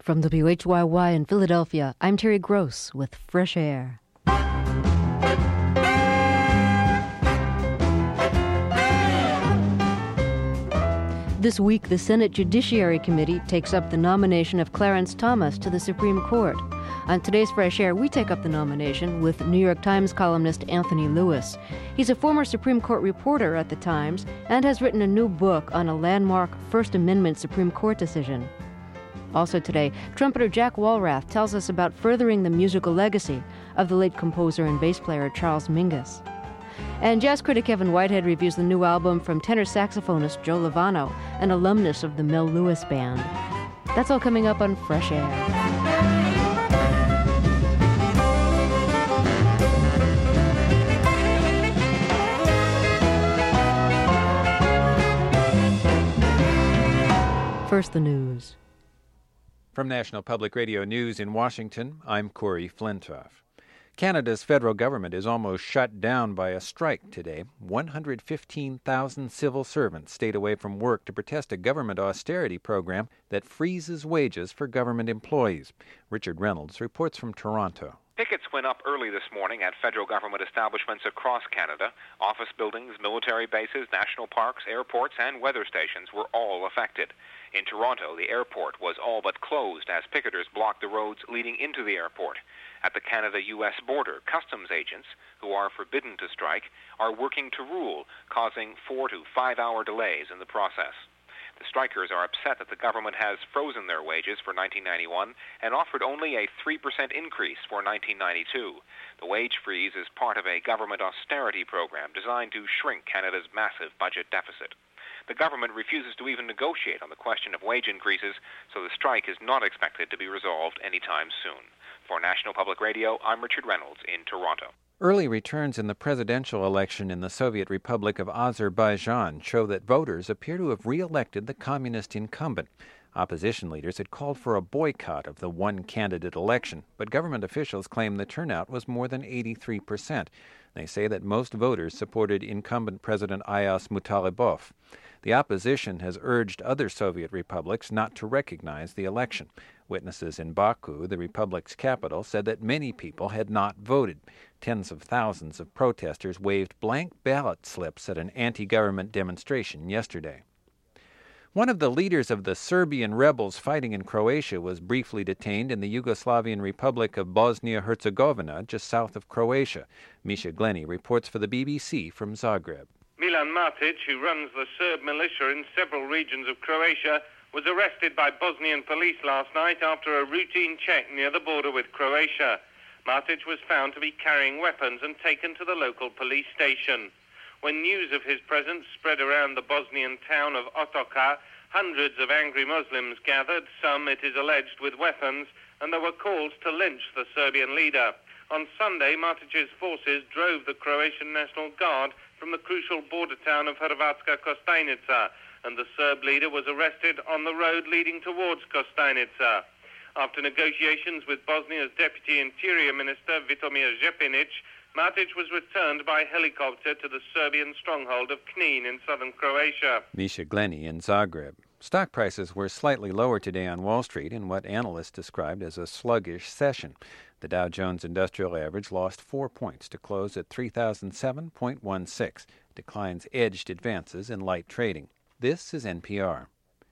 From WHYY in Philadelphia, I'm Terry Gross with Fresh Air. This week, the Senate Judiciary Committee takes up the nomination of Clarence Thomas to the Supreme Court. On today's Fresh Air, we take up the nomination with New York Times columnist Anthony Lewis. He's a former Supreme Court reporter at the Times and has written a new book on a landmark First Amendment Supreme Court decision. Also today, trumpeter Jack Walrath tells us about furthering the musical legacy of the late composer and bass player Charles Mingus. And jazz critic Kevin Whitehead reviews the new album from tenor saxophonist Joe Lovano, an alumnus of the Mel Lewis Band. That's all coming up on Fresh Air. First, the news. From National Public Radio News in Washington, I'm Corey Flintoff. Canada's federal government is almost shut down by a strike today. 115,000 civil servants stayed away from work to protest a government austerity program that freezes wages for government employees. Richard Reynolds reports from Toronto. Pickets went up early this morning at federal government establishments across Canada. Office buildings, military bases, national parks, airports, and weather stations were all affected. In Toronto, the airport was all but closed as picketers blocked the roads leading into the airport. At the Canada-U.S. border, customs agents, who are forbidden to strike, are working to rule, causing 4 to 5 hour delays in the process. The strikers are upset that the government has frozen their wages for 1991 and offered only a 3% increase for 1992. The wage freeze is part of a government austerity program designed to shrink Canada's massive budget deficit. The government refuses to even negotiate on the question of wage increases, so the strike is not expected to be resolved anytime soon. For National Public Radio, I'm Richard Reynolds in Toronto. Early returns in the presidential election in the Soviet Republic of Azerbaijan show that voters appear to have re-elected the communist incumbent. Opposition leaders had called for a boycott of the one-candidate election, but government officials claim the turnout was more than 83%. They say that most voters supported incumbent President Ayaz Mutalibov. The opposition has urged other Soviet republics not to recognize the election. Witnesses in Baku, the republic's capital, said that many people had not voted. Tens of thousands of protesters waved blank ballot slips at an anti-government demonstration yesterday. One of the leaders of the Serbian rebels fighting in Croatia was briefly detained in the Yugoslavian Republic of Bosnia-Herzegovina, just south of Croatia. Misha Glenny reports for the BBC from Zagreb. Milan Matic, who runs the Serb militia in several regions of Croatia, was arrested by Bosnian police last night after a routine check near the border with Croatia. Matic was found to be carrying weapons and taken to the local police station. When news of his presence spread around the Bosnian town of Otoka, hundreds of angry Muslims gathered, some, it is alleged, with weapons, and there were calls to lynch the Serbian leader. On Sunday, Matic's forces drove the Croatian National Guard from the crucial border town of Hrvatska Kostajnica, and the Serb leader was arrested on the road leading towards Kostajnica. After negotiations with Bosnia's Deputy Interior Minister Vitomir Žepinić, Matic was returned by helicopter to the Serbian stronghold of Knin in southern Croatia. Misha Glenny in Zagreb. Stock prices were slightly lower today on Wall Street in what analysts described as a sluggish session. The Dow Jones Industrial Average lost 4 points to close at 3,007.16. Declines edged advances in light trading. This is NPR.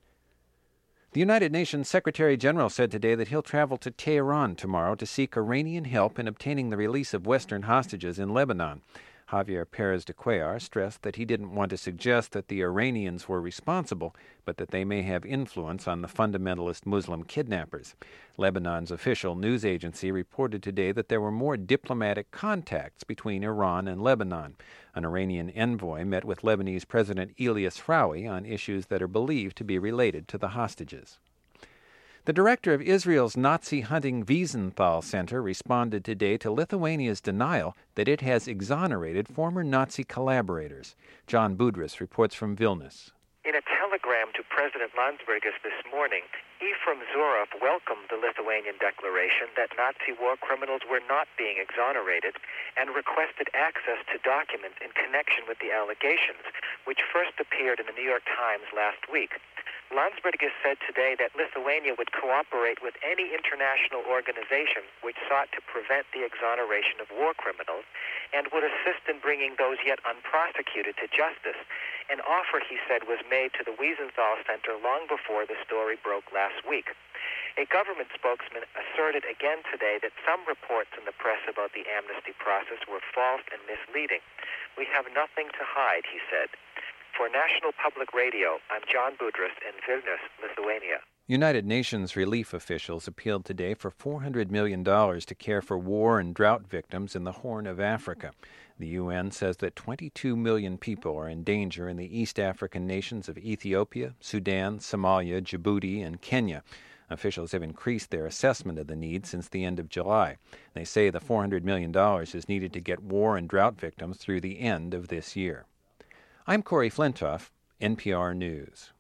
The United Nations Secretary-General said today that he'll travel to Tehran tomorrow to seek Iranian help in obtaining the release of Western hostages in Lebanon. Javier Pérez de Cuellar stressed that he didn't want to suggest that the Iranians were responsible, but that they may have influence on the fundamentalist Muslim kidnappers. Lebanon's official news agency reported today that there were more diplomatic contacts between Iran and Lebanon. An Iranian envoy met with Lebanese President Elias Froui on issues that are believed to be related to the hostages. The director of Israel's Nazi hunting Wiesenthal Center responded today to Lithuania's denial that it has exonerated former Nazi collaborators. John Budrys reports from Vilnius. In a telegram to President Landsbergis this morning, Ephraim Zurov welcomed the Lithuanian declaration that Nazi war criminals were not being exonerated and requested access to documents in connection with the allegations, which first appeared in the New York Times last week. Landsbergis said today that Lithuania would cooperate with any international organization which sought to prevent the exoneration of war criminals and would assist in bringing those yet unprosecuted to justice. An offer, he said, was made to the Wiesenthal Center long before the story broke last week. A government spokesman asserted again today that some reports in the press about the amnesty process were false and misleading. We have nothing to hide, he said. For National Public Radio, I'm John Budrys in Vilnius, Lithuania. United Nations relief officials appealed today for $400 million to care for war and drought victims in the Horn of Africa. The UN says that 22 million people are in danger in the East African nations of Ethiopia, Sudan, Somalia, Djibouti, and Kenya. Officials have increased their assessment of the need since the end of July. They say the $400 million is needed to get war and drought victims through the end of this year. I'm Corey Flintoff, NPR News.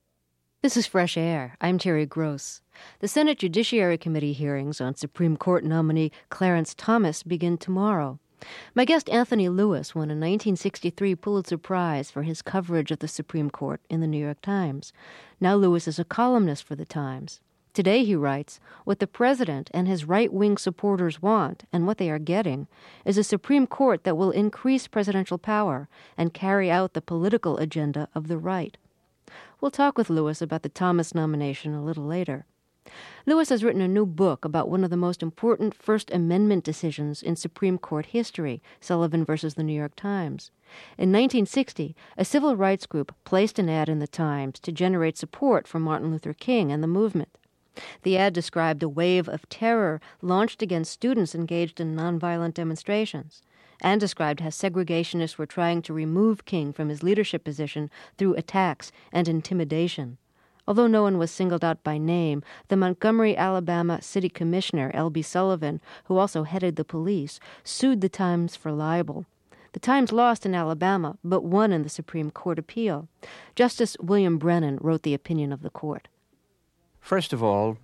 This is Fresh Air. I'm Terry Gross. The Senate Judiciary Committee hearings on Supreme Court nominee Clarence Thomas begin tomorrow. My guest Anthony Lewis won a 1963 Pulitzer Prize for his coverage of the Supreme Court in the New York Times. Now Lewis is a columnist for the Times. Today, he writes, what the president and his right-wing supporters want, and what they are getting, is a Supreme Court that will increase presidential power and carry out the political agenda of the right. We'll talk with Lewis about the Thomas nomination a little later. Lewis has written a new book about one of the most important First Amendment decisions in Supreme Court history, Sullivan versus the New York Times. In 1960, a civil rights group placed an ad in the Times to generate support for Martin Luther King and the movement. The ad described a wave of terror launched against students engaged in nonviolent demonstrations, and described how segregationists were trying to remove King from his leadership position through attacks and intimidation. Although no one was singled out by name, the Montgomery, Alabama City Commissioner, L.B. Sullivan, who also headed the police, sued the Times for libel. The Times lost in Alabama, but won in the Supreme Court appeal. Justice William Brennan wrote the opinion of the court. First of all,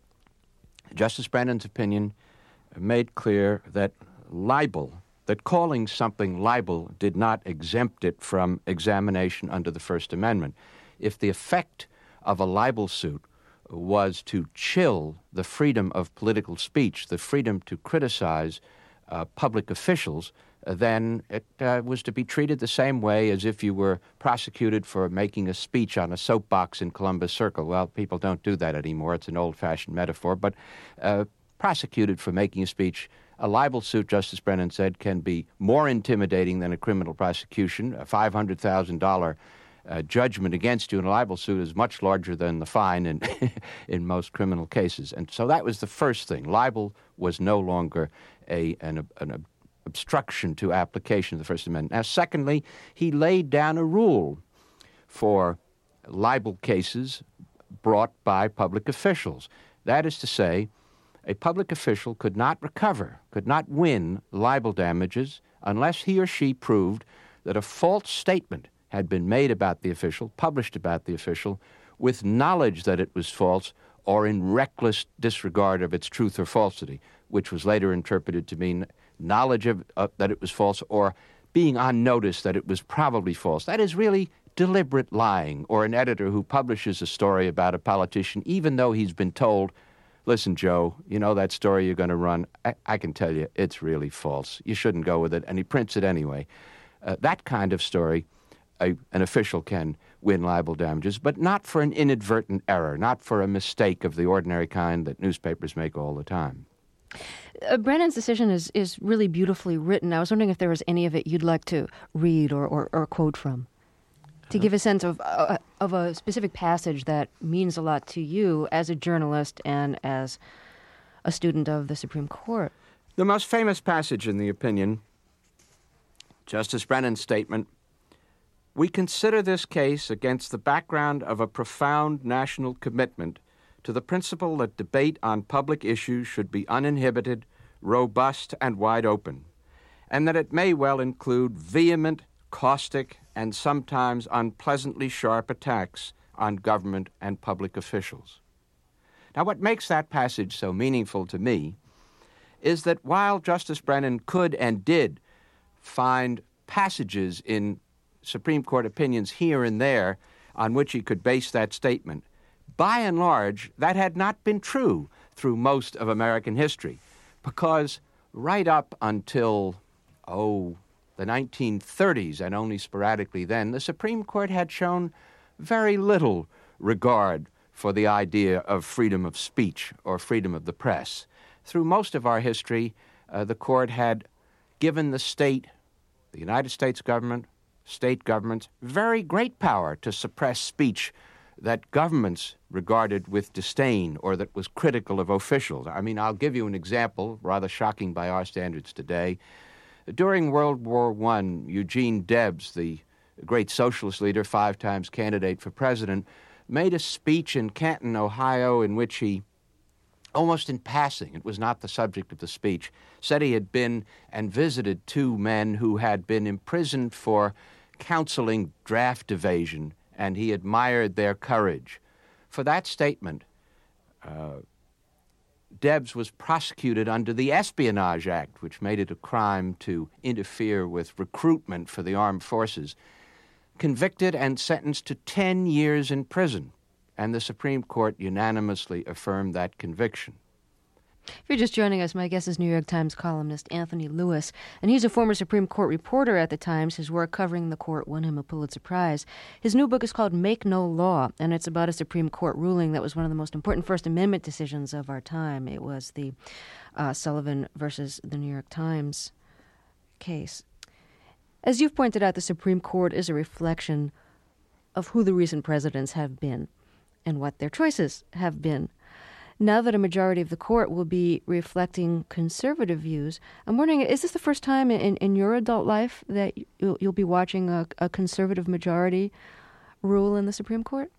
Justice Brennan's opinion made clear that libel, that calling something libel did not exempt it from examination under the First Amendment. If the effect of a libel suit was to chill the freedom of political speech, the freedom to criticize public officials, then it was to be treated the same way as if you were prosecuted for making a speech on a soapbox in Columbus Circle. Well, people don't do that anymore. It's an old-fashioned metaphor. But prosecuted for making a speech, a libel suit, Justice Brennan said, can be more intimidating than a criminal prosecution. A $500,000 judgment against you in a libel suit is much larger than the fine in most criminal cases. And so that was the first thing. Libel was no longer an obstruction to application of the First Amendment. Now, secondly, he laid down a rule for libel cases brought by public officials. That is to say, a public official could not recover, could not win libel damages unless he or she proved that a false statement had been made about the official, published about the official, with knowledge that it was false or in reckless disregard of its truth or falsity, which was later interpreted to mean knowledge of that it was false or being on notice that it was probably false. That is really deliberate lying, or an editor who publishes a story about a politician even though he's been told, listen, Joe, you know that story you're going to run? I can tell you it's really false. You shouldn't go with it, and he prints it anyway. That kind of story, an official can win libel damages, but not for an inadvertent error, not for a mistake of the ordinary kind that newspapers make all the time. Brennan's decision is really beautifully written. I was wondering if there was any of it you'd like to read or quote from, to give a sense of a specific passage that means a lot to you as a journalist and as a student of the Supreme Court. The most famous passage in the opinion, Justice Brennan's statement, "We consider this case against the background of a profound national commitment to the principle that debate on public issues should be uninhibited, robust, and wide open, and that it may well include vehement, caustic, and sometimes unpleasantly sharp attacks on government and public officials." Now, what makes that passage so meaningful to me is that while Justice Brennan could and did find passages in Supreme Court opinions here and there on which he could base that statement. By and large, that had not been true through most of American history, because right up until, the 1930s, and only sporadically then, the Supreme Court had shown very little regard for the idea of freedom of speech or freedom of the press. Through most of our history, the court had given the state, the United States government, state governments, very great power to suppress speech that governments regarded with disdain or that was critical of officials. I mean, I'll give you an example, rather shocking by our standards today. During World War I, Eugene Debs, the great socialist leader, 5 times candidate for president, made a speech in Canton, Ohio, in which he, almost in passing, it was not the subject of the speech, said he had been and visited 2 men who had been imprisoned for counseling draft evasion, and he admired their courage. For that statement, Debs was prosecuted under the Espionage Act, which made it a crime to interfere with recruitment for the armed forces, convicted and sentenced to 10 years in prison, and the Supreme Court unanimously affirmed that conviction. If you're just joining us, my guest is New York Times columnist Anthony Lewis, and he's a former Supreme Court reporter at the Times. His work covering the court won him a Pulitzer Prize. His new book is called Make No Law, and it's about a Supreme Court ruling that was one of the most important First Amendment decisions of our time. It was the Sullivan versus the New York Times case. As you've pointed out, the Supreme Court is a reflection of who the recent presidents have been and what their choices have been. Now that a majority of the court will be reflecting conservative views, I'm wondering, is this the first time in your adult life that you'll be watching a conservative majority rule in the Supreme Court?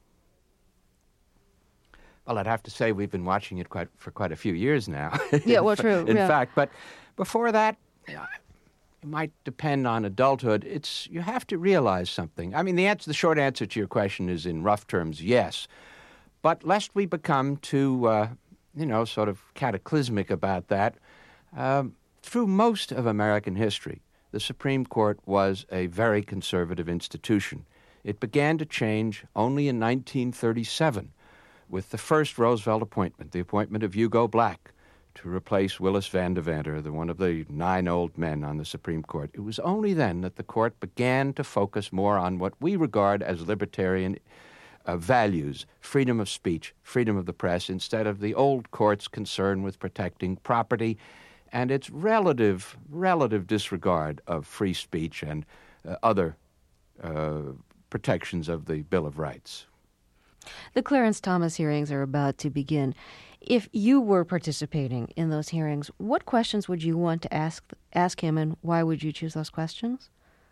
Well, I'd have to say we've been watching it for quite a few years now. Yeah, well, true. In fact, but before that, it might depend on adulthood. You have to realize something. I mean, the short answer to your question is in rough terms, yes. But lest we become too, sort of cataclysmic about that, through most of American history, the Supreme Court was a very conservative institution. It began to change only in 1937 with the first Roosevelt appointment, the appointment of Hugo Black to replace Willis Van Devanter, one of the 9 old men on the Supreme Court. It was only then that the court began to focus more on what we regard as libertarian values, freedom of speech, freedom of the press, instead of the old court's concern with protecting property and its relative disregard of free speech and other protections of the Bill of Rights. The Clarence Thomas hearings are about to begin. If you were participating in those hearings, what questions would you want to ask him, and why would you choose those questions?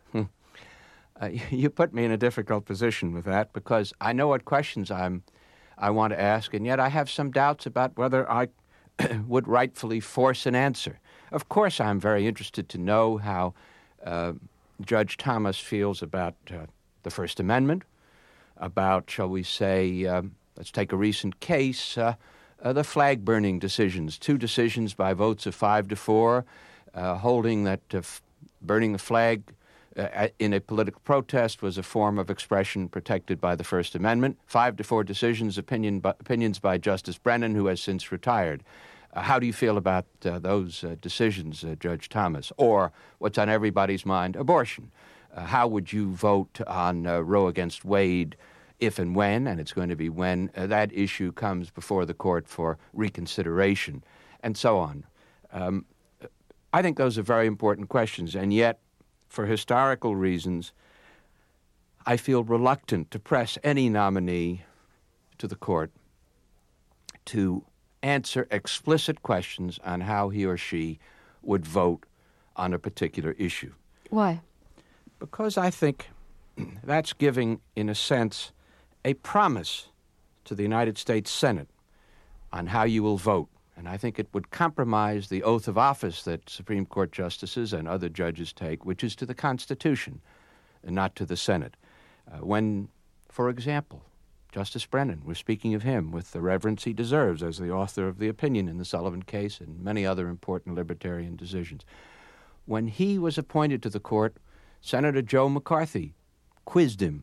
You put me in a difficult position with that, because I know what questions I want to ask, and yet I have some doubts about whether I would rightfully force an answer. Of course, I'm very interested to know how Judge Thomas feels about the First Amendment, about, shall we say, let's take a recent case, the flag-burning decisions, 2 decisions by votes of 5-4, holding that burning the flag in a political protest was a form of expression protected by the First Amendment. 5-4 decisions, opinions by Justice Brennan, who has since retired. How do you feel about those decisions, Judge Thomas? Or, what's on everybody's mind, abortion. How would you vote on Roe against Wade if and when, and it's going to be when, that issue comes before the court for reconsideration, and so on? I think those are very important questions, and yet, for historical reasons, I feel reluctant to press any nominee to the court to answer explicit questions on how he or she would vote on a particular issue. Why? Because I think that's giving, in a sense, a promise to the United States Senate on how you will vote. And I think it would compromise the oath of office that Supreme Court justices and other judges take, which is to the Constitution and not to the Senate. When, for example, Justice Brennan, we're speaking of him with the reverence he deserves as the author of the opinion in the Sullivan case and many other important libertarian decisions. When he was appointed to the court, Senator Joe McCarthy quizzed him,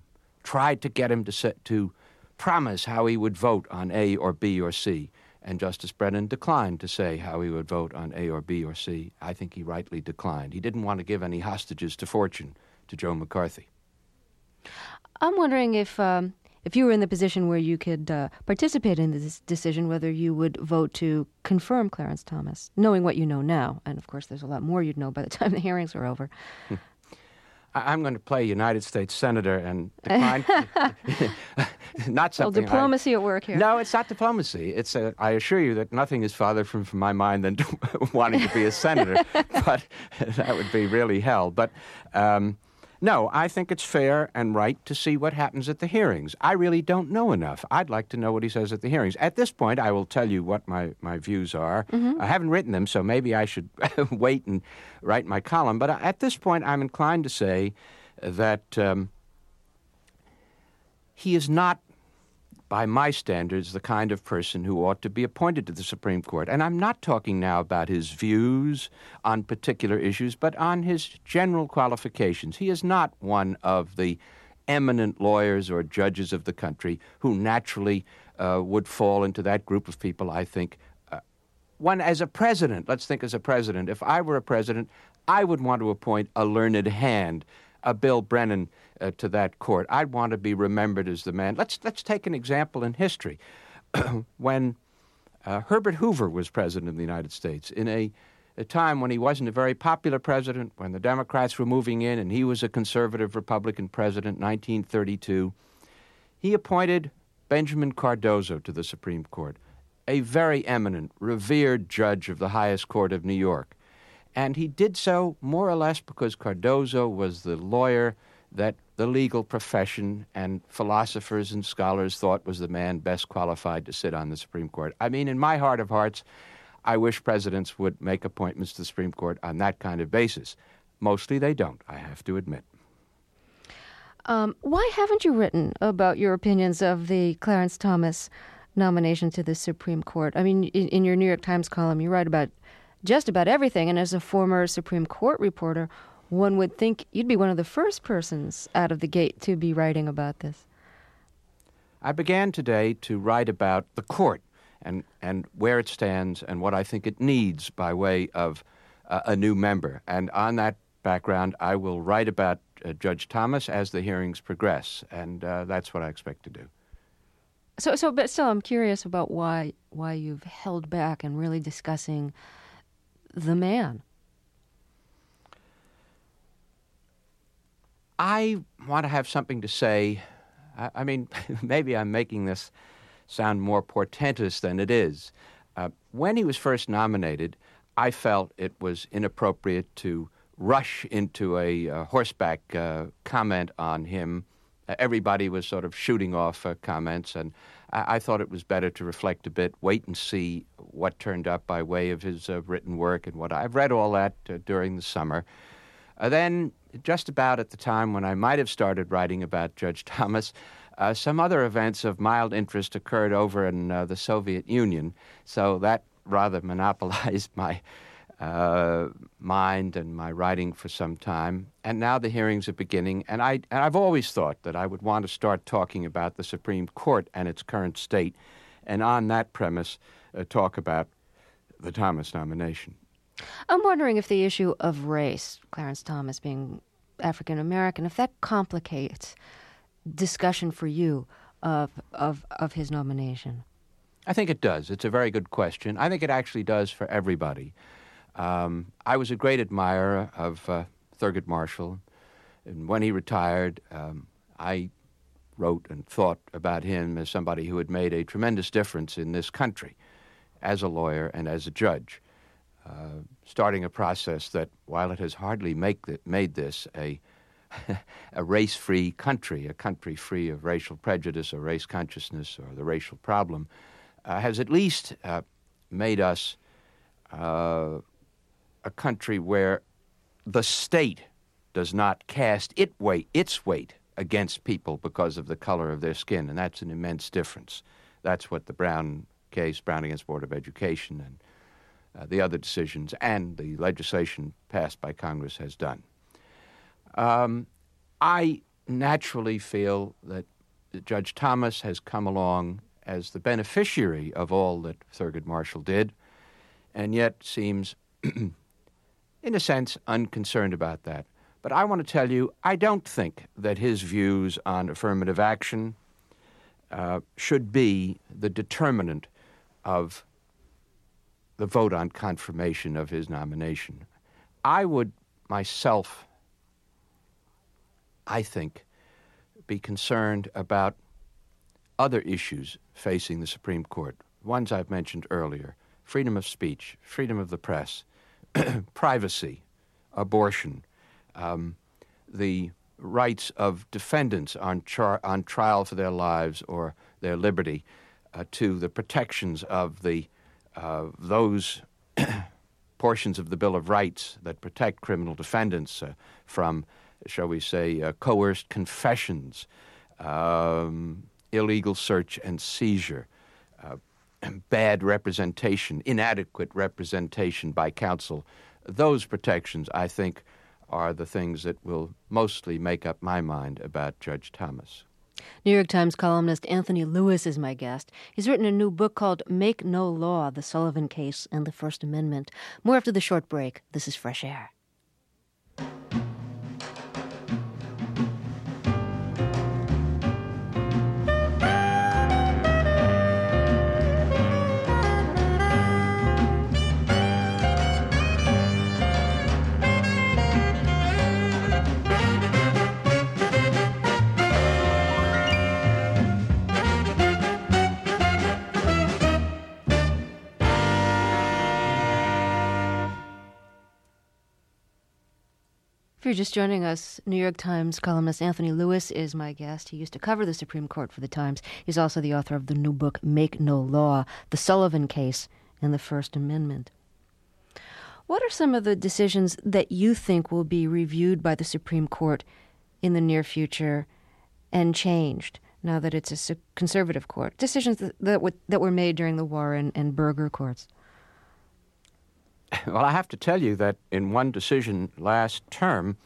tried to get him to promise how he would vote on A or B or C. And Justice Brennan declined to say how he would vote on A or B or C. I think he rightly declined. He didn't want to give any hostages to fortune to Joe McCarthy. I'm wondering if you were in the position where you could participate in this decision, whether you would vote to confirm Clarence Thomas, knowing what you know now. And, of course, there's a lot more you'd know by the time the hearings are over. I'm going to play United States Senator and decline. Not something. Well, diplomacy at work here. No, it's not diplomacy. I assure you that nothing is farther from my mind than wanting to be a senator. But that would be really hell. But no, I think it's fair and right to see what happens at the hearings. I really don't know enough. I'd like to know what he says at the hearings. At this point, I will tell you what my views are. I haven't written them, so maybe I should wait and write my column. But at this point, I'm inclined to say that he is not, by my standards, the kind of person who ought to be appointed to the Supreme Court. And I'm not talking now about his views on particular issues, but on his general qualifications. He is not one of the eminent lawyers or judges of the country who naturally would fall into that group of people, I think. One as a president, let's think as a president. If I were a president, I would want to appoint a learned hand, a Bill Brennan, to that court. I'd want to be remembered as the man. Let's take an example in history. When Herbert Hoover was president of the United States, in a time when he wasn't a very popular president, when the Democrats were moving in and he was a conservative Republican president, 1932, he appointed Benjamin Cardozo to the Supreme Court, a very eminent, revered judge of the highest court of New York. And he did so more or less because Cardozo was the lawyer that the legal profession and philosophers and scholars thought was the man best qualified to sit on the Supreme Court. I mean, in my heart of hearts, I wish presidents would make appointments to the Supreme Court on that kind of basis. Mostly they don't, I have to admit. Why haven't you written about your opinions of the Clarence Thomas nomination to the Supreme Court? I mean, in your New York Times column, you write about just about everything, and as a former Supreme Court reporter, one would think you'd be one of the first persons out of the gate to be writing about this. I began today to write about the court and where it stands and what I think it needs by way of a new member. And on that background, I will write about Judge Thomas as the hearings progress, and that's what I expect to do. But still, I'm curious about why you've held back and really discussing the man. I want to have something to say. I mean, maybe I'm making this sound more portentous than it is. When he was first nominated, I felt it was inappropriate to rush into a horseback comment on him. Everybody was sort of shooting off comments, and I thought it was better to reflect a bit, wait and see what turned up by way of his written work and what I've read all that during the summer. Then, just about at the time when I might have started writing about Judge Thomas, some other events of mild interest occurred over in the Soviet Union, so that rather monopolized my mind and my writing for some time. And now the hearings are beginning, and I've always thought that I would want to start talking about the Supreme Court and its current state, and on that premise, talk about the Thomas nomination. I'm wondering if the issue of race, Clarence Thomas being African American, if that complicates discussion for you of his nomination. I think it does. It's a very good question. I think it actually does for everybody. I was a great admirer of Thurgood Marshall, and when he retired, I wrote and thought about him as somebody who had made a tremendous difference in this country as a lawyer and as a judge. Starting a process that, while it has hardly made this a race-free country, a country free of racial prejudice or race consciousness or the racial problem, has at least made us a country where the state does not cast its weight against people because of the color of their skin, and that's an immense difference. That's what the Brown case, Brown against Board of Education, and the other decisions and the legislation passed by Congress has done. I naturally feel that Judge Thomas has come along as the beneficiary of all that Thurgood Marshall did, and yet seems, in a sense, unconcerned about that. But I want to tell you, I don't think that his views on affirmative action should be the determinant of the vote on confirmation of his nomination. I would myself, I think, be concerned about other issues facing the Supreme Court, ones I've mentioned earlier: freedom of speech, freedom of the press, privacy, abortion, the rights of defendants on trial for their lives or their liberty, to the protections of those portions of the Bill of Rights that protect criminal defendants from, shall we say, coerced confessions, illegal search and seizure, bad representation, inadequate representation by counsel. Those protections, I think, are the things that will mostly make up my mind about Judge Thomas. New York Times columnist Anthony Lewis is my guest. He's written a new book called Make No Law, The Sullivan Case and the First Amendment. More after the short break. This is Fresh Air. If you're just joining us, New York Times columnist Anthony Lewis is my guest. He used to cover the Supreme Court for the Times. He's also the author of the new book, Make No Law, The Sullivan Case and the First Amendment. What are some of the decisions that you think will be reviewed by the Supreme Court in the near future and changed now that it's a conservative court? Decisions that were made during the Warren and Burger courts. Well, I have to tell you that in one decision last term,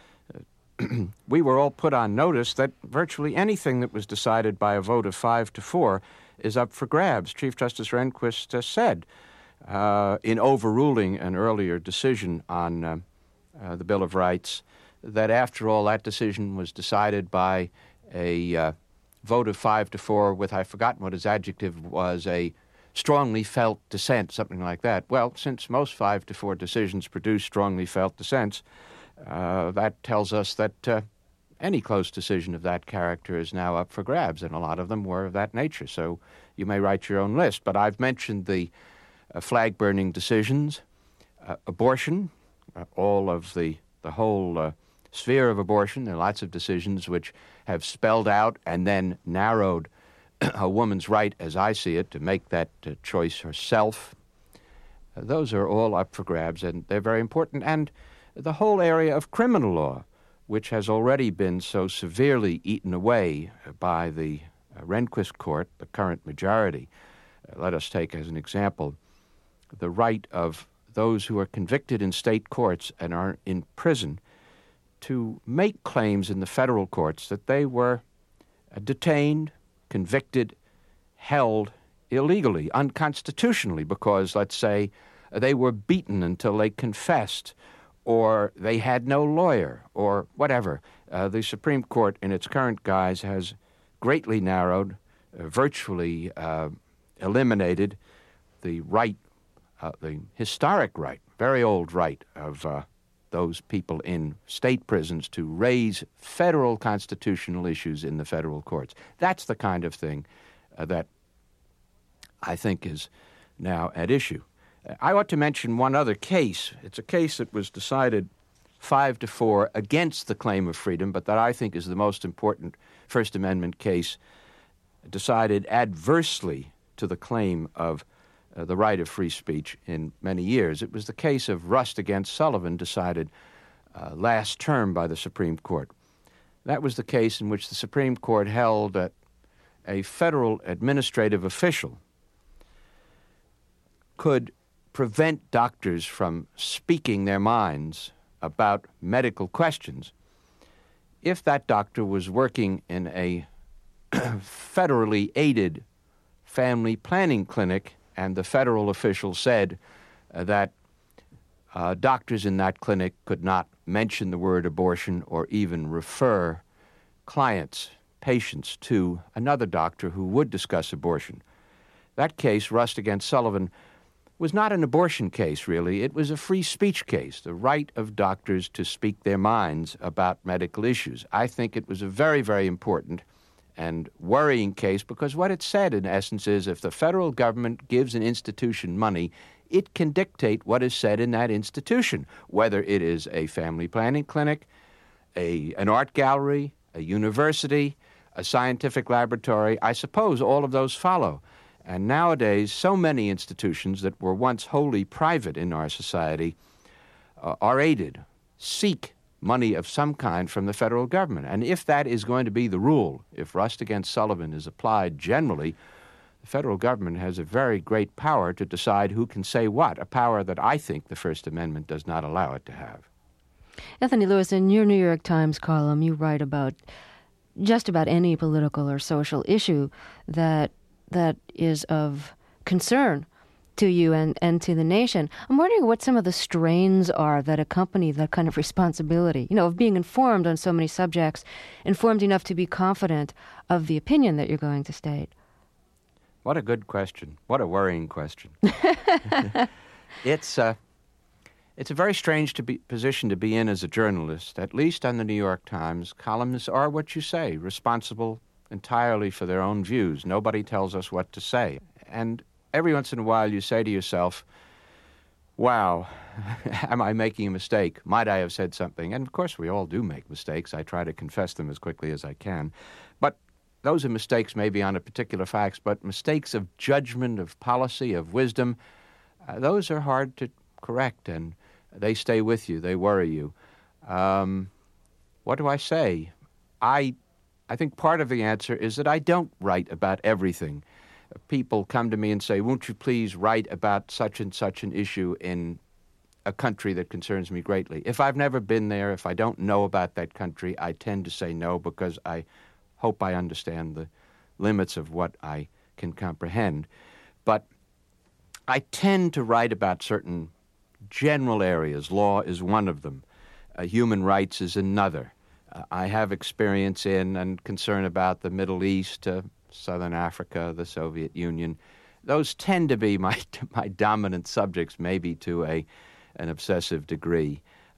we were all put on notice that virtually anything that was decided by a vote of 5-4 is up for grabs. Chief Justice Rehnquist said in overruling an earlier decision on the Bill of Rights that after all, that decision was decided by a vote of 5-4 with, I've forgotten what his adjective was, a strongly felt dissent, something like that. Well, since most 5-4 decisions produce strongly felt dissents, that tells us that any close decision of that character is now up for grabs, and a lot of them were of that nature. So you may write your own list. But I've mentioned the flag-burning decisions, abortion, all of the whole sphere of abortion. There are lots of decisions which have spelled out and then narrowed a woman's right, as I see it, to make that choice herself. Those are all up for grabs, and they're very important. And the whole area of criminal law, which has already been so severely eaten away by the Rehnquist court, the current majority. Let us take as an example the right of those who are convicted in state courts and are in prison to make claims in the federal courts that they were detained, convicted, held illegally, unconstitutionally, because, let's say, they were beaten until they confessed, or they had no lawyer, or whatever. The Supreme Court, in its current guise, has greatly narrowed, virtually eliminated the right, the historic right, very old right of those people in state prisons to raise federal constitutional issues in the federal courts. That's the kind of thing that I think is now at issue. I ought to mention one other case. It's a case that was decided 5-4 against the claim of freedom, but that I think is the most important First Amendment case decided adversely to the claim of the right of free speech in many years. It was the case of Rust against Sullivan, decided last term by the Supreme Court. That was the case in which the Supreme Court held that a federal administrative official could prevent doctors from speaking their minds about medical questions if that doctor was working in a federally aided family planning clinic and the federal official said that doctors in that clinic could not mention the word abortion or even refer patients to another doctor who would discuss abortion. That case, Rust against Sullivan, was not an abortion case, really. It was a free speech case, the right of doctors to speak their minds about medical issues. I think it was a very, very important and worrying case because what it said, in essence, is if the federal government gives an institution money, it can dictate what is said in that institution, whether it is a family planning clinic, an art gallery, a university, a scientific laboratory. I suppose all of those follow. And nowadays, so many institutions that were once wholly private in our society are aided, seek money of some kind from the federal government. And if that is going to be the rule, if Rust against Sullivan is applied generally, the federal government has a very great power to decide who can say what, a power that I think the First Amendment does not allow it to have. Anthony Lewis, in your New York Times column, you write about just about any political or social issue that is of concern to you and to the nation. I'm wondering what some of the strains are that accompany that kind of responsibility, of being informed on so many subjects, informed enough to be confident of the opinion that you're going to state. What a good question. What a worrying question. It's a very strange position to be in as a journalist. At least on the New York Times, columnists are what you say, responsible entirely for their own views. Nobody tells us what to say. And every once in a while you say to yourself, wow, am I making a mistake? Might I have said something? And of course we all do make mistakes. I try to confess them as quickly as I can. But those are mistakes maybe on a particular facts, but mistakes of judgment, of policy, of wisdom, those are hard to correct, and they stay with you. They worry you. What do I say? I think part of the answer is that I don't write about everything. People come to me and say, won't you please write about such and such an issue in a country that concerns me greatly? If I've never been there, if I don't know about that country, I tend to say no because I hope I understand the limits of what I can comprehend. But I tend to write about certain general areas. Law is one of them. Human rights is another. I have experience in and concern about the Middle East, Southern Africa, the Soviet Union. Those tend to be my dominant subjects, maybe to an obsessive degree.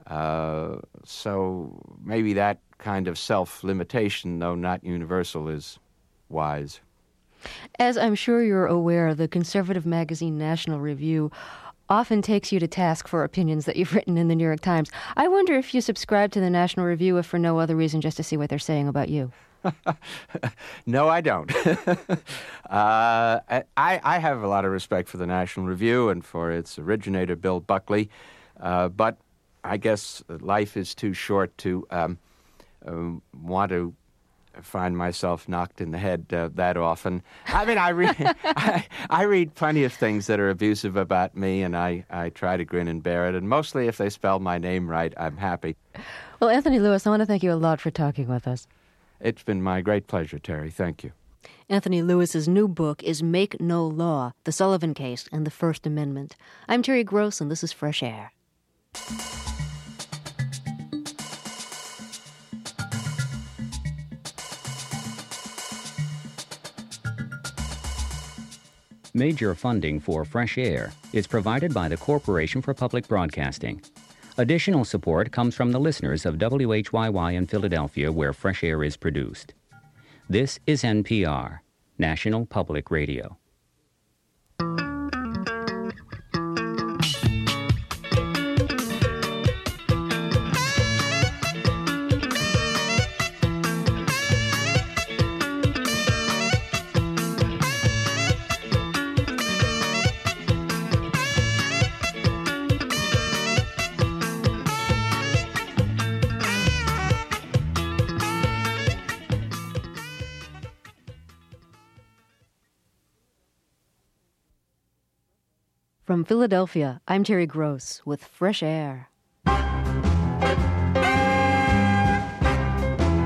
So maybe that kind of self-limitation, though not universal, is wise. As I'm sure you're aware, the conservative magazine National Review often takes you to task for opinions that you've written in the New York Times. I wonder if you subscribe to the National Review, if for no other reason, just to see what they're saying about you. No, I don't. I have a lot of respect for the National Review and for its originator, Bill Buckley, but I guess life is too short to want to find myself knocked in the head that often. I mean, I read plenty of things that are abusive about me, and I try to grin and bear it, and mostly if they spell my name right, I'm happy. Well, Anthony Lewis, I want to thank you a lot for talking with us. It's been my great pleasure, Terry. Thank you. Anthony Lewis's new book is Make No Law, The Sullivan Case and the First Amendment. I'm Terry Gross, and this is Fresh Air. Major funding for Fresh Air is provided by the Corporation for Public Broadcasting. Additional support comes from the listeners of WHYY in Philadelphia, where Fresh Air is produced. This is NPR, National Public Radio. From Philadelphia, I'm Terry Gross with Fresh Air.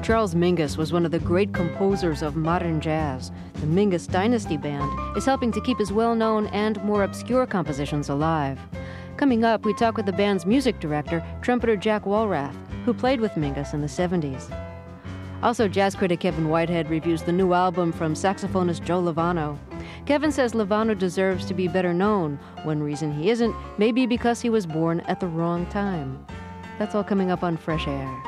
Charles Mingus was one of the great composers of modern jazz. The Mingus Dynasty Band is helping to keep his well-known and more obscure compositions alive. Coming up, we talk with the band's music director, trumpeter Jack Walrath, who played with Mingus in the 70s. Also, jazz critic Kevin Whitehead reviews the new album from saxophonist Joe Lovano. Kevin says Lovano deserves to be better known. One reason he isn't may be because he was born at the wrong time. That's all coming up on Fresh Air.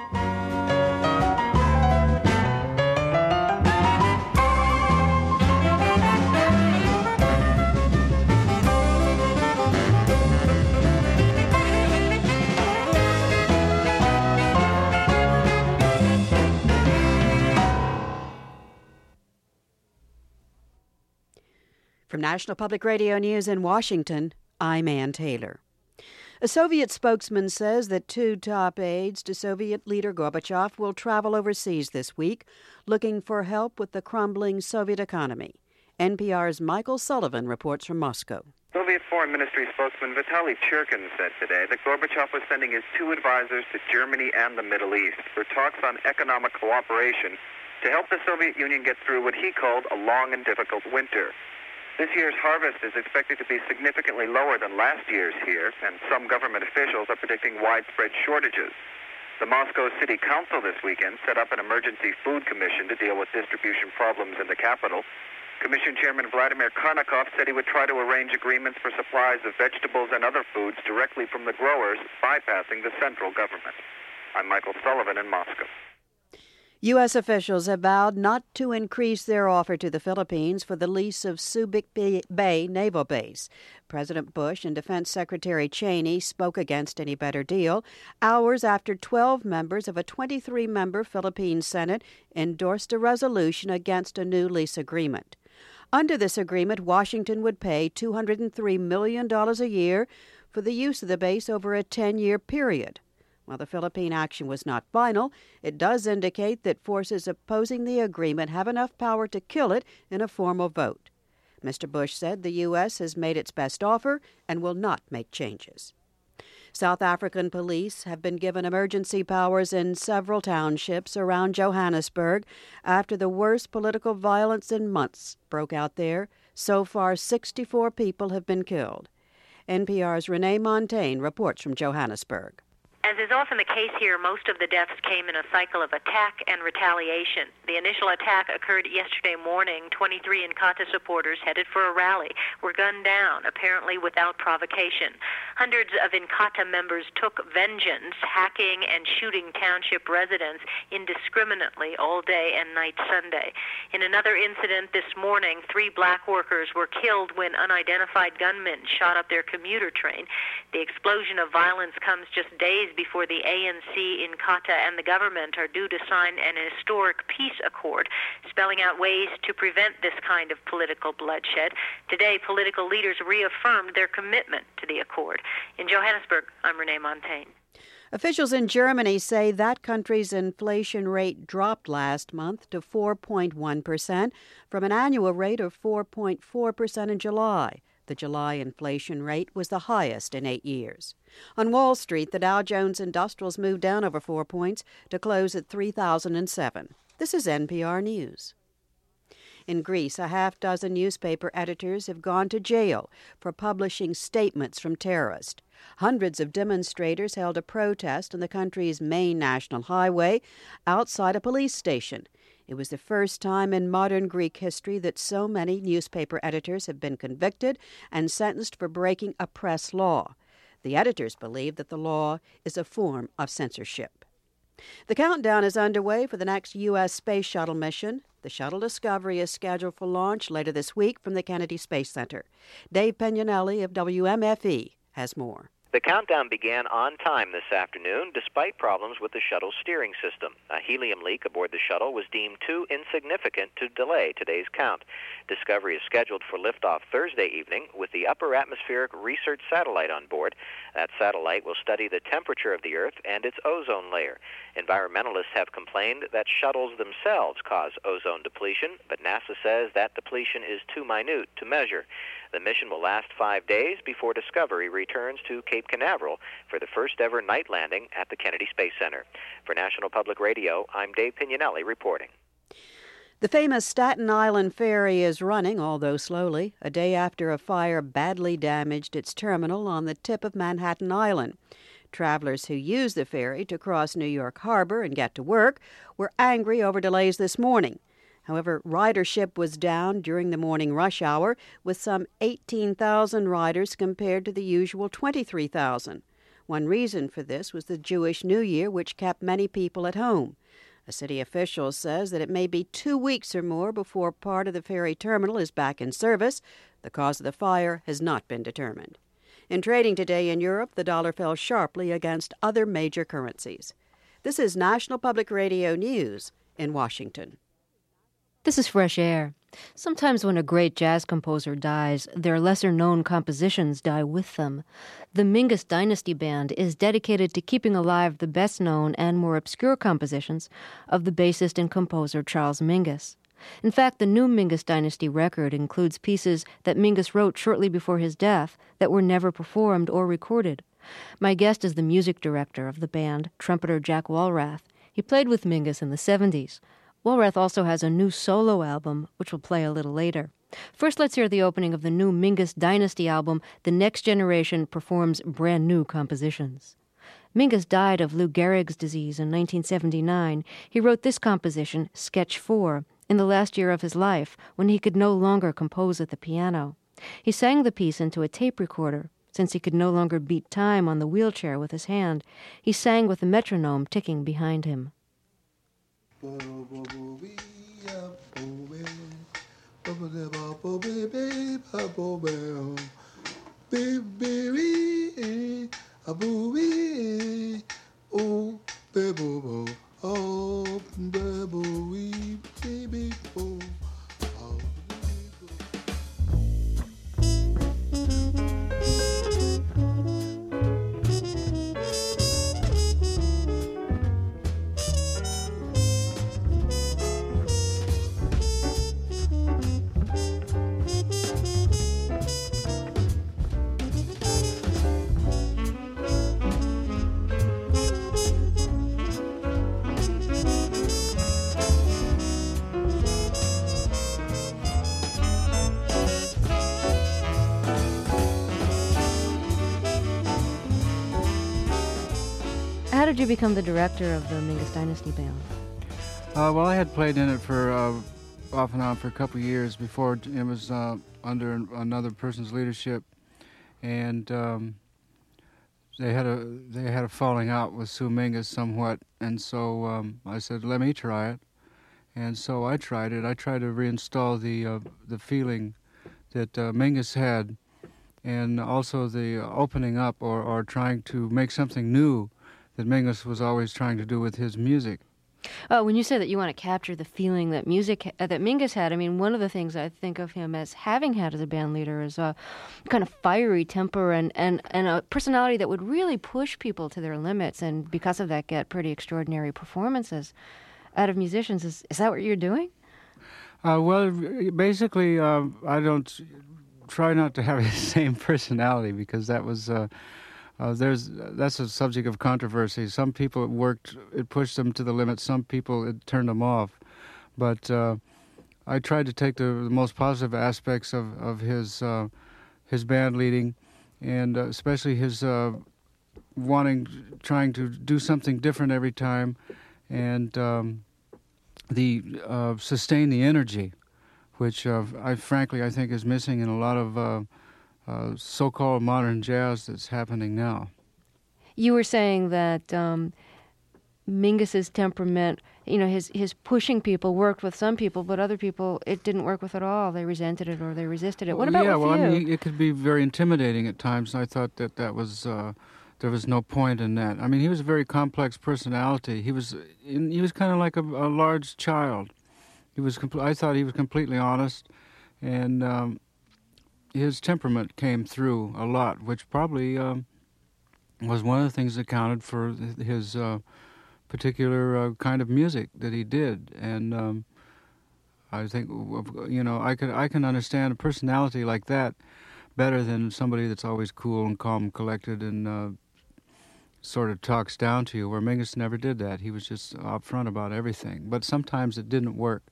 From National Public Radio News in Washington, I'm Ann Taylor. A Soviet spokesman says that 2 top aides to Soviet leader Gorbachev will travel overseas this week, looking for help with the crumbling Soviet economy. NPR's Michael Sullivan reports from Moscow. Soviet Foreign Ministry spokesman Vitaly Churkin said today that Gorbachev was sending his 2 advisors to Germany and the Middle East for talks on economic cooperation to help the Soviet Union get through what he called a long and difficult winter. This year's harvest is expected to be significantly lower than last year's here, and some government officials are predicting widespread shortages. The Moscow City Council this weekend set up an emergency food commission to deal with distribution problems in the capital. Commission Chairman Vladimir Karnikov said he would try to arrange agreements for supplies of vegetables and other foods directly from the growers, bypassing the central government. I'm Michael Sullivan in Moscow. U.S. officials have vowed not to increase their offer to the Philippines for the lease of Subic Bay Naval Base. President Bush and Defense Secretary Cheney spoke against any better deal hours after 12 members of a 23-member Philippine Senate endorsed a resolution against a new lease agreement. Under this agreement, Washington would pay $203 million a year for the use of the base over a 10-year period. While the Philippine action was not final, it does indicate that forces opposing the agreement have enough power to kill it in a formal vote. Mr. Bush said the U.S. has made its best offer and will not make changes. South African police have been given emergency powers in several townships around Johannesburg after the worst political violence in months broke out there. So far, 64 people have been killed. NPR's Renee Montaigne reports from Johannesburg. As is often the case here, most of the deaths came in a cycle of attack and retaliation. The initial attack occurred yesterday morning. 23 Inkatha supporters headed for a rally were gunned down, apparently without provocation. Hundreds of Inkatha members took vengeance, hacking and shooting township residents indiscriminately all day and night Sunday. In another incident this morning, 3 black workers were killed when unidentified gunmen shot up their commuter train. The explosion of violence comes just days before the ANC, Inkatha, and the government are due to sign an historic peace accord, spelling out ways to prevent this kind of political bloodshed. Today, political leaders reaffirmed their commitment to the accord. In Johannesburg, I'm Renee Montaigne. Officials in Germany say that country's inflation rate dropped last month to 4.1% from an annual rate of 4.4% in July. The July inflation rate was the highest in 8 years. On Wall Street, the Dow Jones Industrials moved down over 4 points to close at 3,007. This is NPR News. In Greece, a half-dozen newspaper editors have gone to jail for publishing statements from terrorists. Hundreds of demonstrators held a protest on the country's main national highway outside a police station. It was the first time in modern Greek history that so many newspaper editors have been convicted and sentenced for breaking a press law. The editors believe that the law is a form of censorship. The countdown is underway for the next U.S. space shuttle mission. The shuttle Discovery is scheduled for launch later this week from the Kennedy Space Center. Dave Pignanelli of WMFE has more. The countdown began on time this afternoon, despite problems with the shuttle's steering system. A helium leak aboard the shuttle was deemed too insignificant to delay today's count. Discovery is scheduled for liftoff Thursday evening with the Upper Atmospheric Research Satellite on board. That satellite will study the temperature of the Earth and its ozone layer. Environmentalists have complained that shuttles themselves cause ozone depletion, but NASA says that depletion is too minute to measure. The mission will last 5 days before Discovery returns to Cape Cape Canaveral for the first ever night landing at the Kennedy Space Center. For National Public Radio, I'm Dave Pignanelli reporting. The famous Staten Island ferry is running, although slowly, a day after a fire badly damaged its terminal on the tip of Manhattan Island. Travelers who use the ferry to cross New York Harbor and get to work were angry over delays this morning. However, ridership was down during the morning rush hour, with some 18,000 riders compared to the usual 23,000. One reason for this was the Jewish New Year, which kept many people at home. A city official says that it may be 2 weeks or more before part of the ferry terminal is back in service. The cause of the fire has not been determined. In trading today in Europe, the dollar fell sharply against other major currencies. This is National Public Radio News in Washington. This is Fresh Air. Sometimes when a great jazz composer dies, their lesser-known compositions die with them. The Mingus Dynasty Band is dedicated to keeping alive the best-known and more obscure compositions of the bassist and composer Charles Mingus. In fact, the new Mingus Dynasty record includes pieces that Mingus wrote shortly before his death that were never performed or recorded. My guest is the music director of the band, trumpeter Jack Walrath. He played with Mingus in the 70s. Walrath also has a new solo album, which we'll play a little later. First, let's hear the opening of the new Mingus Dynasty album, The Next Generation Performs Brand New Compositions. Mingus died of Lou Gehrig's disease in 1979. He wrote this composition, Sketch 4, in the last year of his life, when he could no longer compose at the piano. He sang the piece into a tape recorder. Since he could no longer beat time on the wheelchair with his hand, he sang with a metronome ticking behind him. How did you become the director of the Mingus Dynasty Band? Well, I had played in it for off and on for a couple of years before it was under another person's leadership, and they had a falling out with Sue Mingus somewhat, and so I said, let me try it, and so I tried it. I tried to reinstall the feeling that Mingus had, and also the opening up or trying to make something new that Mingus was always trying to do with his music. When you say that you want to capture the feeling that that Mingus had, I mean, one of the things I think of him as having had as a band leader is a kind of fiery temper and a personality that would really push people to their limits, and because of that get pretty extraordinary performances out of musicians. Is that what you're doing? Well, basically, I don't try not to have the same personality, because that was... that's a subject of controversy. Some people it pushed them to the limit. Some people it turned them off. But I tried to take the most positive aspects of his band leading, and especially his trying to do something different every time, and sustain the energy, which I think is missing in a lot of so-called modern jazz that's happening now. You were saying that Mingus's temperament, his pushing people worked with some people, but other people it didn't work with at all. They resented it or they resisted it. What about with you? I mean, it could be very intimidating at times. I thought that was there was no point in that. I mean, he was a very complex personality. He was kind of like a large child. I thought he was completely honest, and his temperament came through a lot, which probably was one of the things that accounted for his particular kind of music that he did. And I think, I can understand a personality like that, better than somebody that's always cool and calm and collected and sort of talks down to you, where Mingus never did that. He was just upfront about everything. But sometimes it didn't work.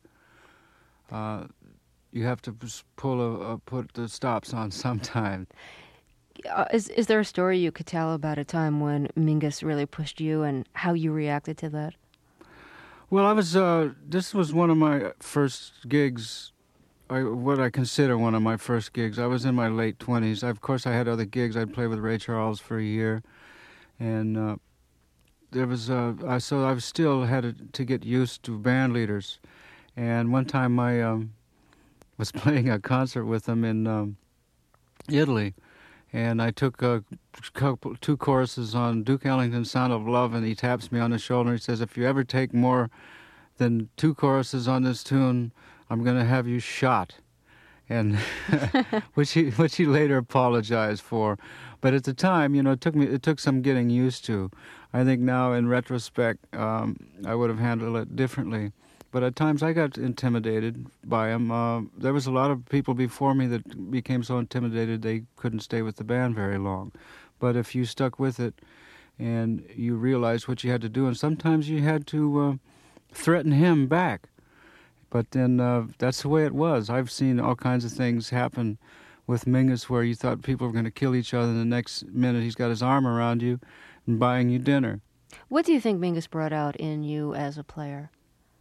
You have to put the stops on sometimes. Is there a story you could tell about a time when Mingus really pushed you and how you reacted to that? Well, I was. This was one of my first gigs. What I consider one of my first gigs. I was in my late 20s. Of course, I had other gigs. I'd play with Ray Charles for a year, and there was. So I still had to get used to band leaders. And one time I was playing a concert with them in Italy, and I took two choruses on Duke Ellington's "Sound of Love," and he taps me on the shoulder and he says, "If you ever take more than two choruses on this tune, I'm going to have you shot," and which he later apologized for. But at the time, it took some getting used to. I think now, in retrospect, I would have handled it differently. But at times I got intimidated by him. There was a lot of people before me that became so intimidated they couldn't stay with the band very long. But if you stuck with it and you realized what you had to do, and sometimes you had to threaten him back. But then that's the way it was. I've seen all kinds of things happen with Mingus where you thought people were going to kill each other, and the next minute he's got his arm around you and buying you dinner. What do you think Mingus brought out in you as a player?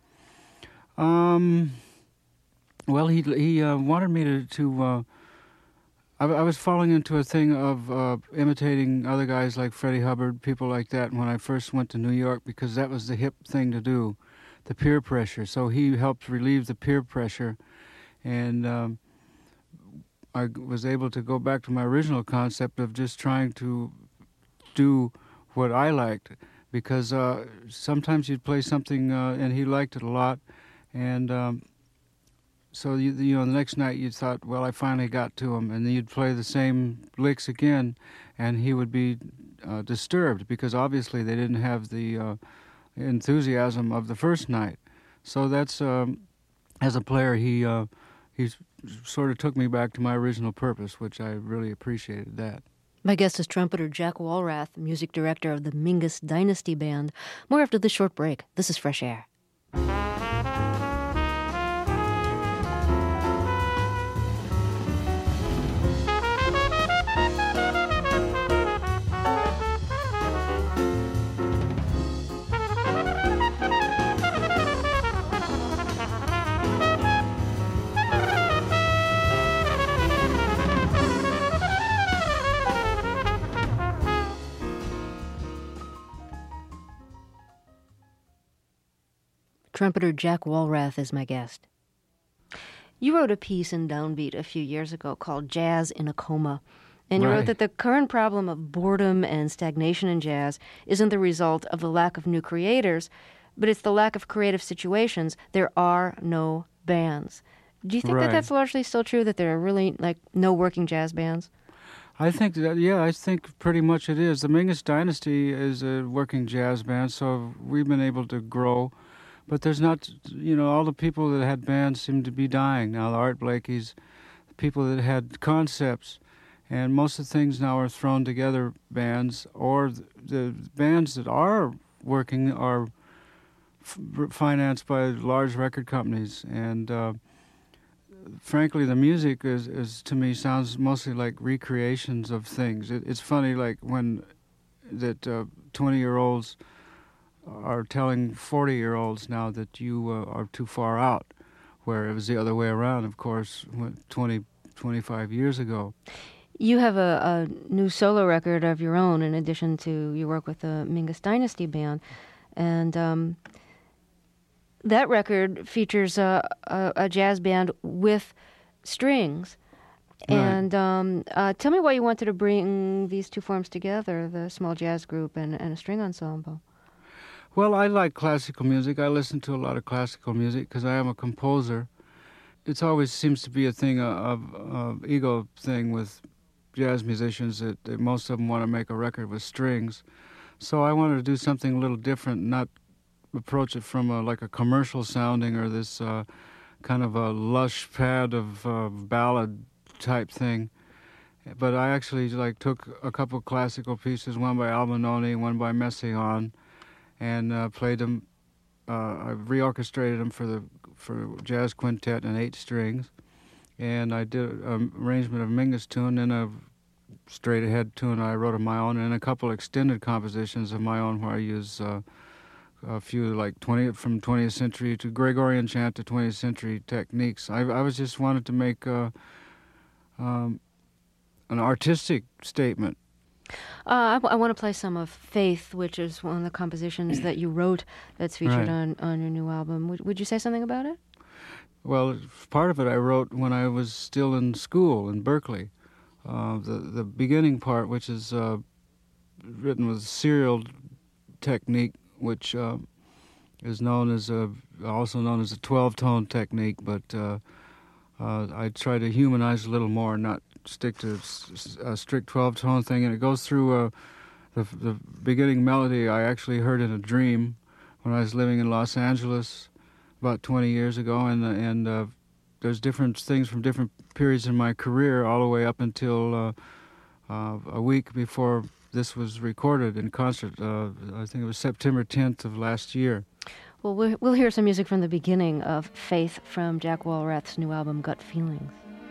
Well, he wanted me to I was falling into a thing of imitating other guys like Freddie Hubbard, people like that, when I first went to New York, because that was the hip thing to do, the peer pressure. So he helped relieve the peer pressure, and I was able to go back to my original concept of just trying to do what I liked, because sometimes you'd play something and he liked it a lot. And so, the next night you thought, well, I finally got to him. And then you'd play the same licks again, and he would be disturbed because obviously they didn't have the enthusiasm of the first night. So that's, as a player, he sort of took me back to my original purpose, which I really appreciated that. My guest is trumpeter Jack Walrath, music director of the Mingus Dynasty Band. More after this short break. This is Fresh Air. Trumpeter Jack Walrath is my guest. You wrote a piece in Downbeat a few years ago called Jazz in a Coma. And you wrote that the current problem of boredom and stagnation in jazz isn't the result of the lack of new creators, but it's the lack of creative situations. There are no bands. Do you think that that's largely still true, that there are really no working jazz bands? I think that, I think pretty much it is. The Mingus Dynasty is a working jazz band, so we've been able to grow. But there's not, all the people that had bands seem to be dying now. The Art Blakey's, the people that had concepts, and most of the things now are thrown together bands, or the bands that are working are financed by large record companies. And frankly, the music is to me sounds mostly like recreations of things. It's funny, like when that 20-year-olds are telling 40-year-olds now that you are too far out, where it was the other way around, of course, 25 years ago. You have a new solo record of your own, in addition to your work with the Mingus Dynasty Band. And that record features a jazz band with strings. Right. And tell me why you wanted to bring these two forms together, the small jazz group and a string ensemble. Well, I like classical music. I listen to a lot of classical music because I am a composer. It always seems to be a thing of ego thing with jazz musicians that most of them want to make a record with strings. So I wanted to do something a little different, not approach it from a commercial sounding or this kind of a lush pad of ballad type thing. But I actually took a couple classical pieces, one by Albinoni, one by Messiaen, and played them. I reorchestrated them for jazz quintet and 8 strings, and I did an arrangement of Mingus tune and a straight ahead tune I wrote of my own, and a couple extended compositions of my own where I use a few from 20th century to Gregorian chant to 20th century techniques. I was just wanted to make an artistic statement. I want to play some of Faith, which is one of the compositions that you wrote that's featured on your new album. Would you say something about it? Well, part of it I wrote when I was still in school in Berkeley. The beginning part, which is written with serial technique, which is also known as a 12-tone technique, but I try to humanize a little more, not stick to a strict 12-tone thing. And it goes through the beginning melody I actually heard in a dream when I was living in Los Angeles about 20 years ago, and there's different things from different periods in my career all the way up until a week before this was recorded in concert. I think it was September 10th of last year. Well, we'll hear some music from the beginning of Faith from Jack Walrath's new album, Gut Feelings.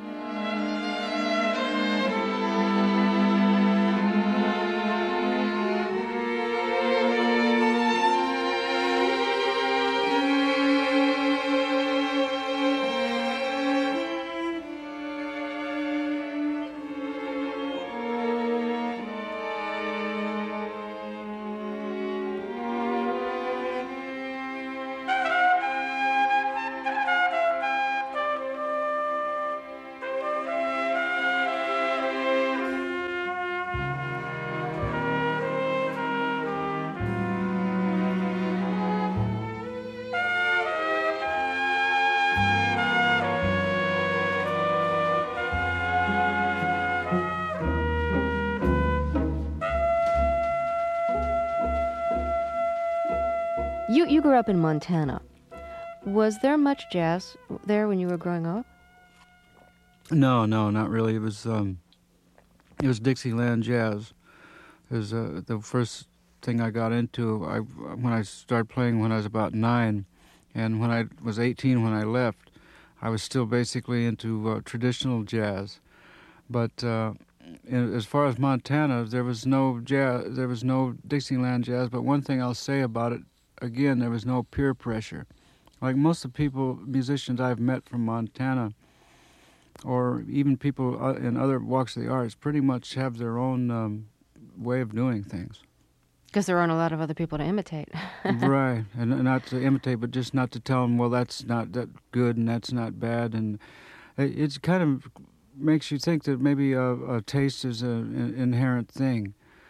You grew up in Montana. Was there much jazz there when you were growing up? No, not really. It was Dixieland jazz. It was the first thing I got into. When I started playing when I was about 9, and when I was 18 when I left, I was still basically into traditional jazz. But as far as Montana, there was no jazz. There was no Dixieland jazz. But one thing I'll say about it, again, there was no peer pressure. Like most of the musicians I've met from Montana, or even people in other walks of the arts, pretty much have their own way of doing things. Because there aren't a lot of other people to imitate. Right, and not to imitate, but just not to tell them, well, that's not that good and that's not bad. And it kind of makes you think that maybe a taste is an inherent thing.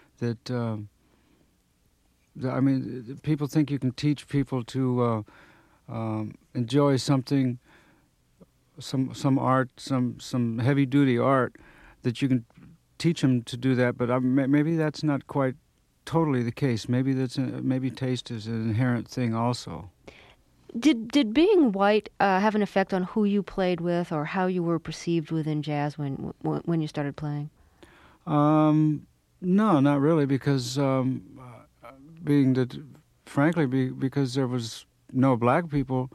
I mean, people think you can teach people to enjoy something, some art, some heavy-duty art, that you can teach them to do that. But maybe that's not quite totally the case. Maybe taste is an inherent thing also. Did being white have an effect on who you played with or how you were perceived within jazz when you started playing? No, not really, because because there was no black people,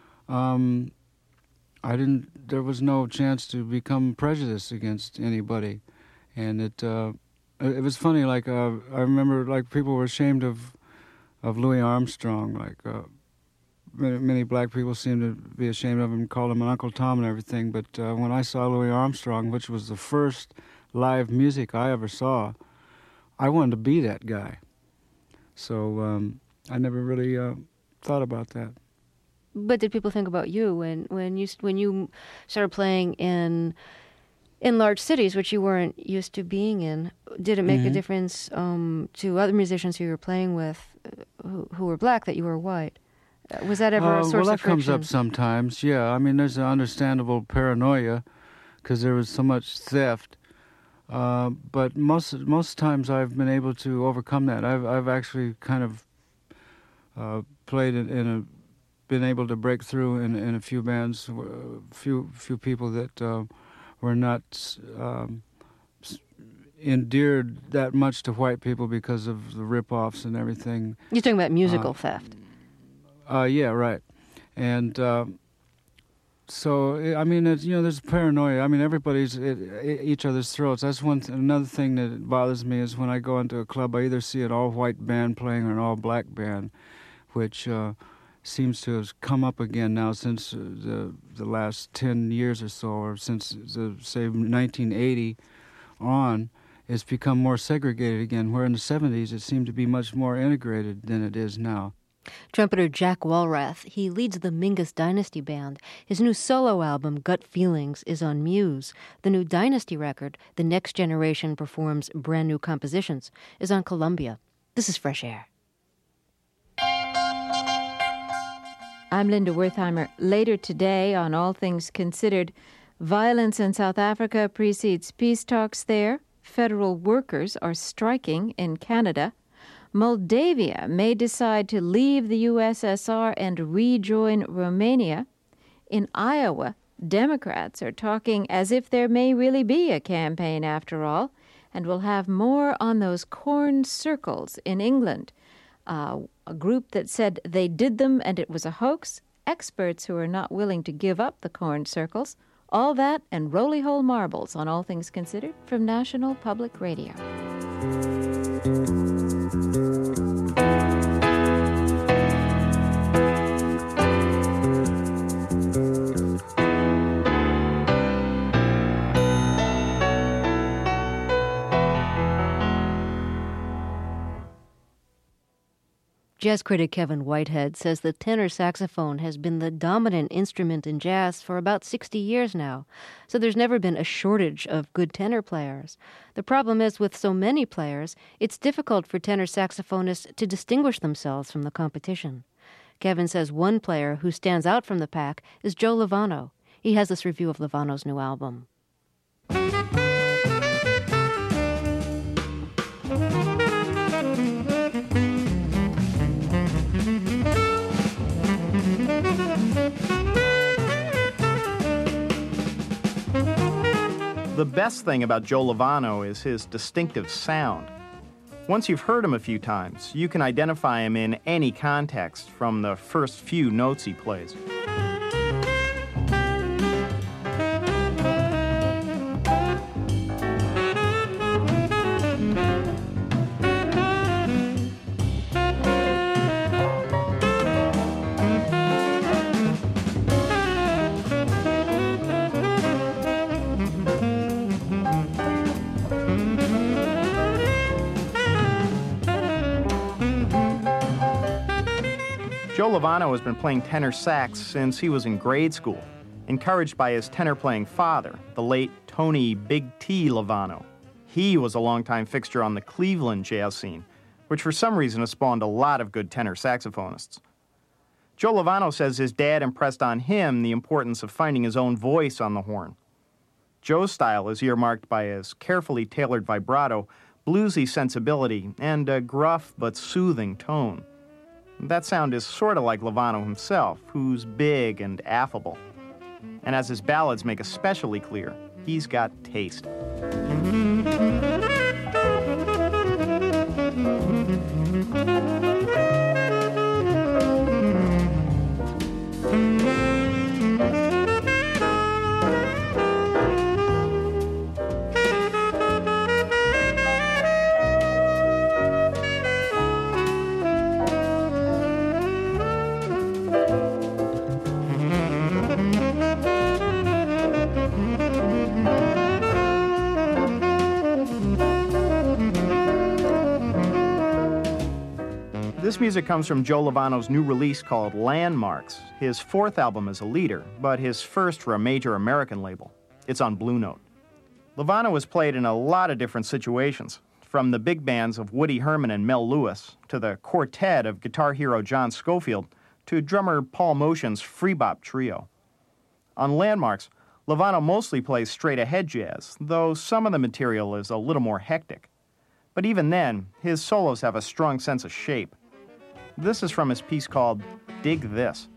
there was no chance to become prejudiced against anybody. And it was funny, I remember people were ashamed of Louis Armstrong, many black people seemed to be ashamed of him, called him Uncle Tom and everything. But when I saw Louis Armstrong, which was the first live music I ever saw, I wanted to be that guy. So I never really thought about that. But did people think about you when you started playing in large cities, which you weren't used to being in? Did it make a difference to other musicians who you were playing with who were black that you were white? Was that ever a source of friction? Well, that comes up sometimes, yeah. I mean, there's an understandable paranoia because there was so much theft. But most times I've been able to overcome that. I've actually kind of played been able to break through in a few bands, few people that were not endeared that much to white people because of the rip-offs and everything. You're talking about musical theft. Yeah, right. And so, I mean, there's paranoia. I mean, everybody's at each other's throats. That's another thing that bothers me is when I go into a club, I either see an all-white band playing or an all-black band, which seems to have come up again now since the last 10 years or so, or since, say, 1980 on. It's become more segregated again, where in the 70s it seemed to be much more integrated than it is now. Trumpeter Jack Walrath, he leads the Mingus Dynasty Band. His new solo album, Gut Feelings, is on Muse. The new Dynasty record, The Next Generation Performs Brand New Compositions, is on Columbia. This is Fresh Air. I'm Linda Wertheimer. Later today on All Things Considered, violence in South Africa precedes peace talks there. Federal workers are striking in Canada. Moldavia may decide to leave the USSR and rejoin Romania. In Iowa, Democrats are talking as if there may really be a campaign after all, and we'll have more on those corn circles in England. A group that said they did them and it was a hoax, experts who are not willing to give up the corn circles. All that and roly-hole marbles on All Things Considered from National Public Radio. Jazz critic Kevin Whitehead says the tenor saxophone has been the dominant instrument in jazz for about 60 years now, so there's never been a shortage of good tenor players. The problem is, with so many players, it's difficult for tenor saxophonists to distinguish themselves from the competition. Kevin says one player who stands out from the pack is Joe Lovano. He has this review of Lovano's new album. The best thing about Joe Lovano is his distinctive sound. Once you've heard him a few times, you can identify him in any context from the first few notes he plays. Joe Lovano has been playing tenor sax since he was in grade school, encouraged by his tenor-playing father, the late Tony Big T Lovano. He was a longtime fixture on the Cleveland jazz scene, which for some reason has spawned a lot of good tenor saxophonists. Joe Lovano says his dad impressed on him the importance of finding his own voice on the horn. Joe's style is earmarked by his carefully tailored vibrato, bluesy sensibility, and a gruff but soothing tone. That sound is sort of like Lovano himself, who's big and affable. And as his ballads make especially clear, he's got taste. This music comes from Joe Lovano's new release called Landmarks, his fourth album as a leader, but his first for a major American label. It's on Blue Note. Lovano has played in a lot of different situations, from the big bands of Woody Herman and Mel Lewis, to the quartet of guitar hero John Scofield, to drummer Paul Motian's Free Bop Trio. On Landmarks, Lovano mostly plays straight-ahead jazz, though some of the material is a little more hectic. But even then, his solos have a strong sense of shape. This is from his piece called Dig This.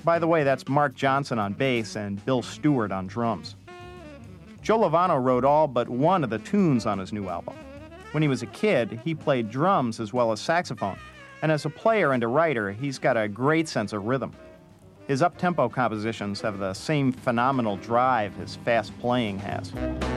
By the way, that's Mark Johnson on bass and Bill Stewart on drums. Joe Lovano wrote all but one of the tunes on his new album. When he was a kid, he played drums as well as saxophone, and as a player and a writer, he's got a great sense of rhythm. His up-tempo compositions have the same phenomenal drive his fast playing has.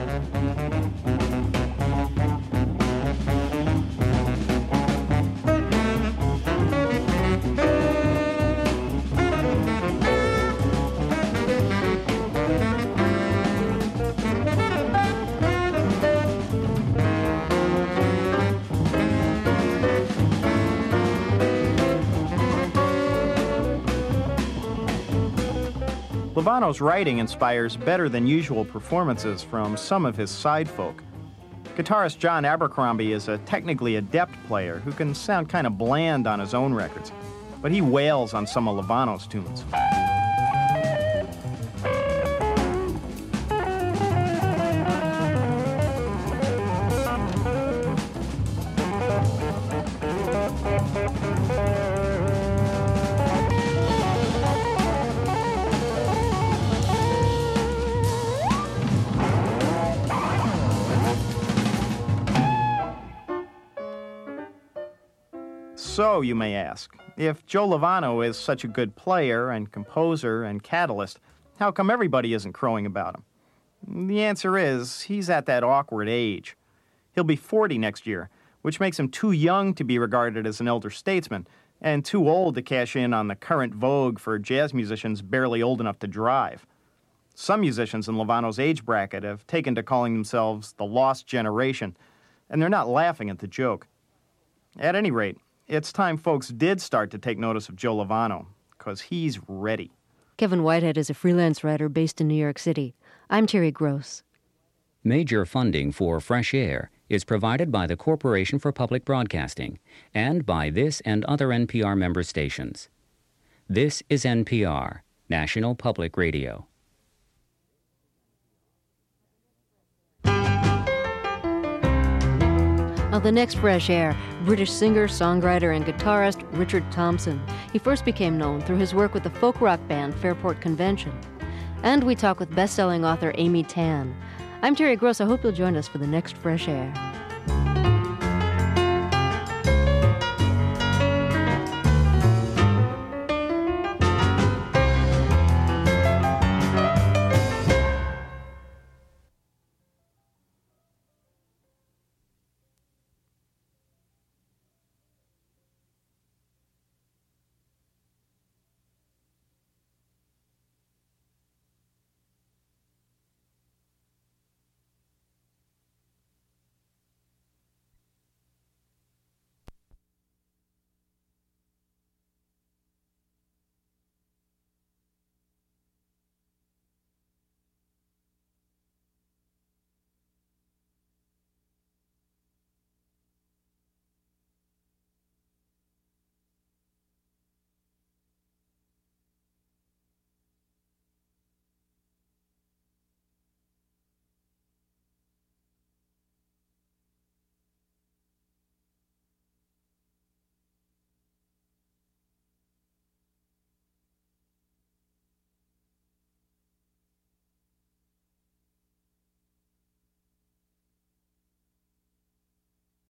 Lovano's writing inspires better-than-usual performances from some of his side folk. Guitarist John Abercrombie is a technically adept player who can sound kind of bland on his own records, but he wails on some of Lovano's tunes. So, you may ask, if Joe Lovano is such a good player and composer and catalyst, how come everybody isn't crowing about him? The answer is, he's at that awkward age. He'll be 40 next year, which makes him too young to be regarded as an elder statesman, and too old to cash in on the current vogue for jazz musicians barely old enough to drive. Some musicians in Lovano's age bracket have taken to calling themselves the lost generation, and they're not laughing at the joke. At any rate, it's time folks did start to take notice of Joe Lovano, because he's ready. Kevin Whitehead is a freelance writer based in New York City. I'm Terry Gross. Major funding for Fresh Air is provided by the Corporation for Public Broadcasting and by this and other NPR member stations. This is NPR, National Public Radio. On the next Fresh Air, British singer, songwriter, and guitarist Richard Thompson. He first became known through his work with the folk rock band Fairport Convention. And we talk with best-selling author Amy Tan. I'm Terry Gross. I hope you'll join us for the next Fresh Air.